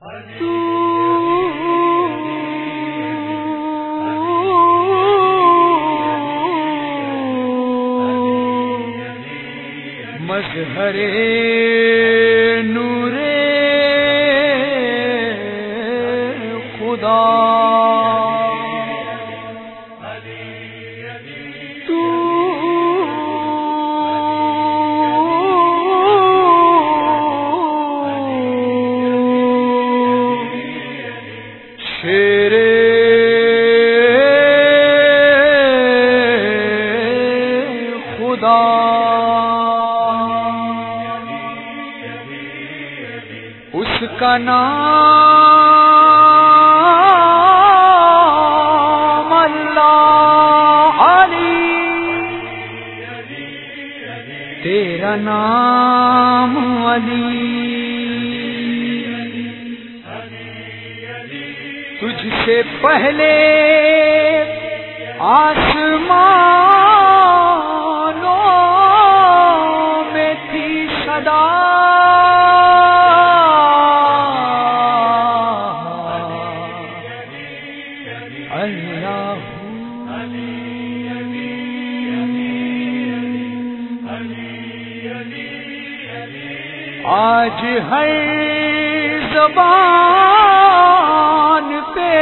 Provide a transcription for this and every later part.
مظہر نور خدا شیر خدا اس کا نام اللہ علی، تیرا نام علی، تجھ سے پہلے آسمانوں میں تھی صدا، اللہ آج ہر زبان پہ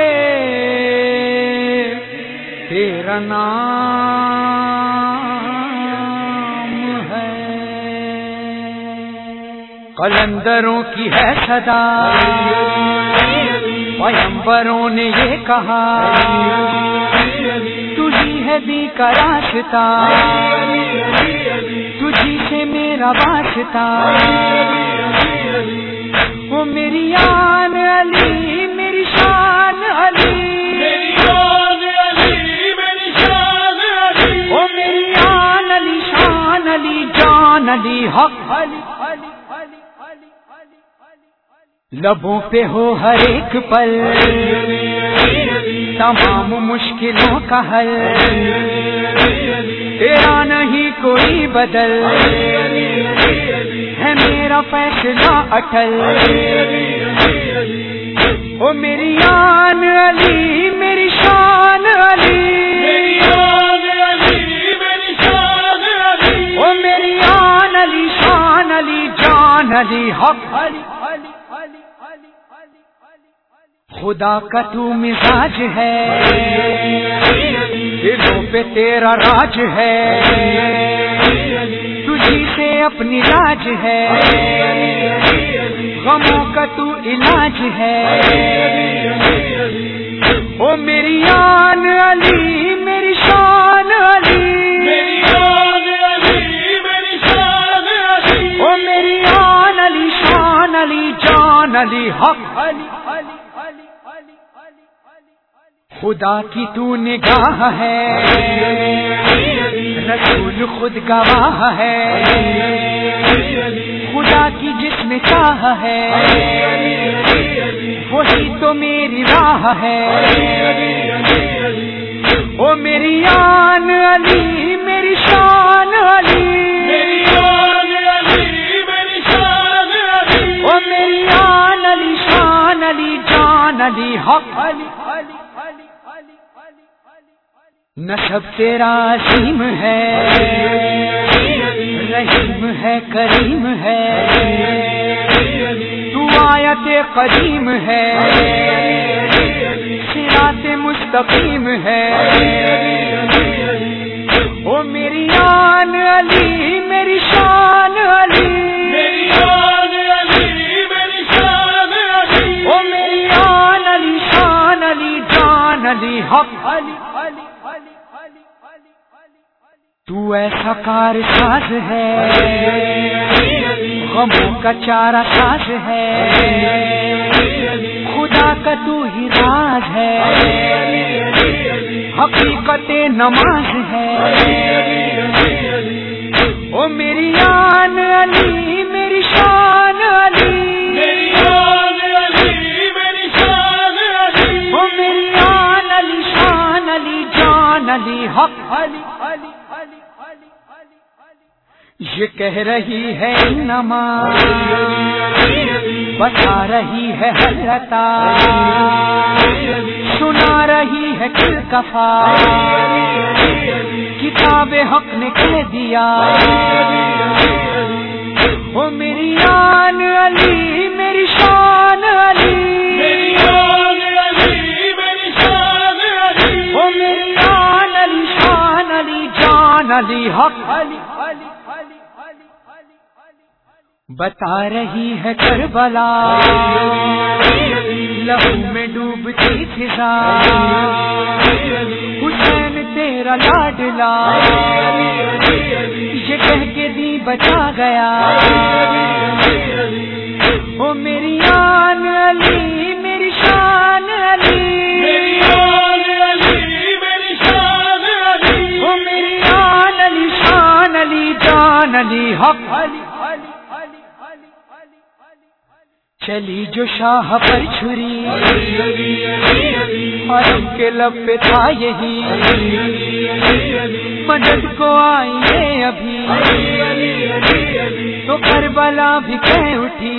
تیرا نام ہے، قلندروں کی ہے صدا، پیغمبروں نے یہ کہا، تجھی ہے دی کا راستہ، تجھی سے میرا واسطہ، وہ میری آن علی، میری شان علی، میری شان علی، میری شان علی، وہ میری آن علی، شان علی، جان علی، حق علی، لبوں پہ ہو ہر ایک پل تمام مشکلوں کا حل، تیرا نہیں کوئی بدل، ہے میرا فیصلہ اٹل، او میری آن علی، میری شان علی، میری آن علی، میری شان علی، او میری آن علی، شان علی، جان علی، حق علی، خدا کا تو مزاج ہے، دلوں پہ تیرا راج ہے، تجھی سے اپنی راج ہے، غموں کا تو علاج ہے، او میری آن علی، میری شان علی، میری آن علی، میری شان علی، او میری آن علی، شان علی، جان علی، حق علی، خدا کی تو نگاہ ہے، رسول خود گواہ ہے، خدا کی جس میں چاہ ہے، وہی تو میری راہ ہے، او میری آن علی، میری شان علی، میری آن علی، میری شان علی، او میری آن علی، شان علی، جان علی، حق علی، نسب تیرا عظیم ہے، رحیم ہے، کریم ہے، تو آیت قدیم ہے، صراط مستقیم ہے، او میری آن علی، میری شان علی، میری آن علی، میری شان علی، او میری آن علی، شان علی، جان علی، حق علی، تو ایسا کار ساز ہے، غموں کا چارہ ساز ہے، خدا کا تو ہی راز ہے، حقیقت نماز ہے، او میری آن علی، میری شان علی، میری آن علی، میری شان علی، او میری آن علی، شان علی، جان علی، حق علی، یہ کہہ رہی ہے نماز بتا رہی ہے حضرتا سنا رہی ہے کل کفا کتاب حق نے کہہ دیا وہ میری آن علی میری شان علی میری آن علی میری شان علی وہ میری آن علی شان علی جان علی حق علی بتا رہی ہے کربلا لہو میں ڈوبتی فضا حسین تیرا لاڈلا یہ کہہ کے دی بچا گیا وہ میری آن علی میری شان علی میری آن علی میری شان علی وہ میری آن علی شان علی جان علی حق علی چلی جو شاہ پر چھری اور ان کے لب پہ تھا یہی مدد کو آئیے ابھی تو کربلا بھی کہہ اٹھی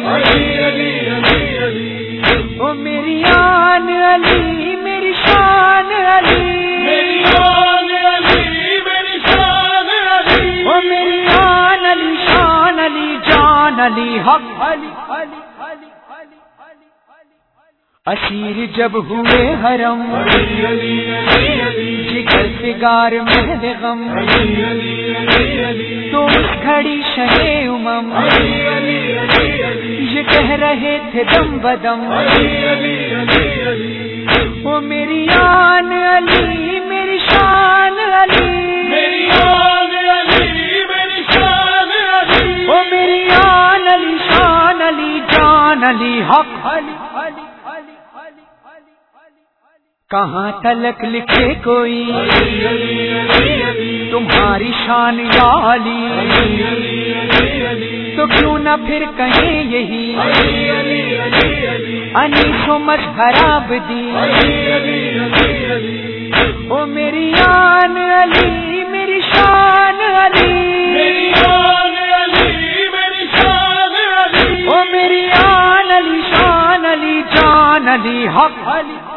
وہ میری آن علی میری شان علی میری آن علی میری شان علی وہ میری آن علی شان علی جان علی حق علی اسیر جب ہوئے حرم جگر سے گار مہد غم تو اس کھڑی شہ امم یہ کہہ رہے تھے دم بدم وہ میری آن علی میری شان علی میری آن علی میری شان علی وہ میری آن علی شان علی جان علی حق علی کہاں تلک لکھے کوئی تمہاری شان یا علی تو کیوں نہ پھر کہیں یہی انیس و مظہر عابدی او میری آن علی میری شان علی میری آن علی میری شان علی او میری آن علی شان علی جان علی حق علی